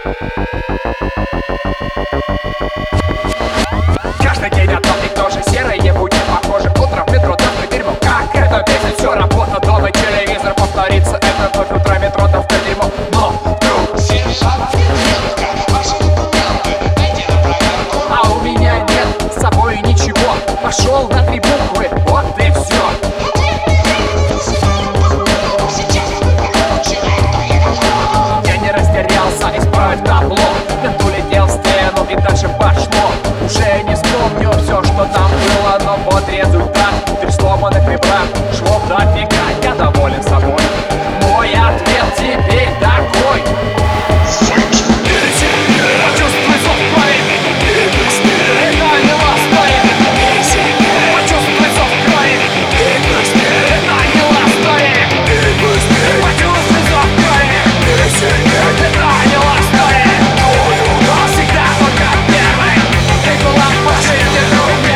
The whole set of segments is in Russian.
Каждый день одно и то же, серые будни похожи. Утром в метро, там дерьмо, как это бесит. Все, работа, дома, телевизор, повторится это вновь. Утро, метро, там дерьмо, но вдруг а у меня нет с собой ничего. Пошел на 3 буквы, вот и все. Я не растерялся, исправив табло. Мент улетел в стену и дальше пошло. Уже не вспомню все, что там было, но вот результат. 3 сломанных ребра, швов дофига. Я доволен собой. Мой ответ теперь такой: почувствуй зов крови. Это не last story. Почувствуй зов крови. Это не last story. Почувствуй зов крови. Это не last story. Всегда только первый. Ты была по жизни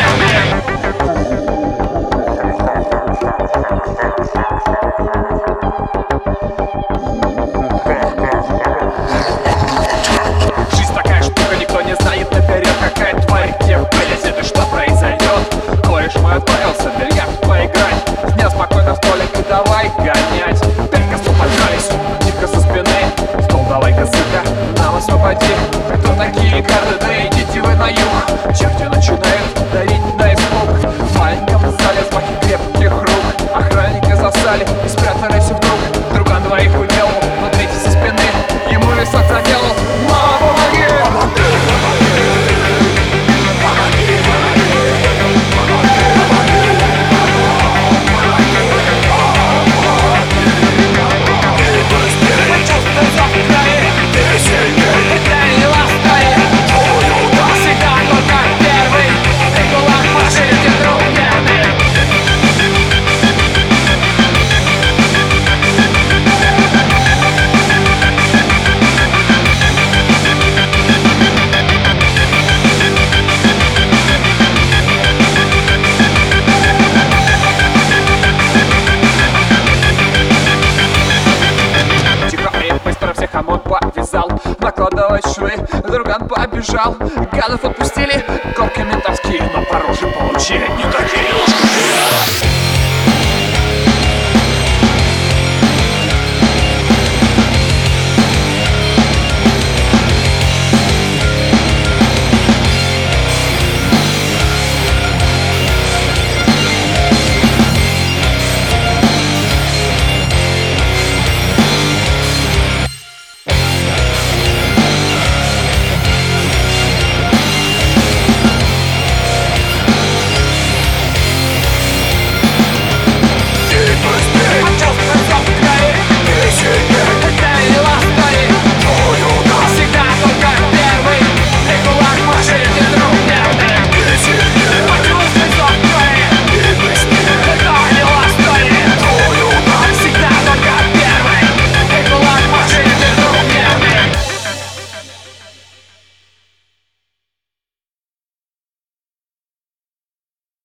Жизнь такая штука, никто не знает наперед, какая тварь где вылезет и что произойдет. Кореш мой отправился в бильярд поиграть. Снял спокойно столик и давай гонять. 5 косу поджались, нитка со спины. Стол давай-ка, сука, нам освободи. Кто такие карты, да идите вы на юг. Черти начинают давить на испуг. В маленьком зале взмахи крепких рук. Охранники засали и спрятались вдруг. Друган двоих увел, но третий со спины. Ему висок заделал. Мама, помоги! Хамон повязал, накладывать швы. Друган побежал, гадов отпустили, колки ментовские.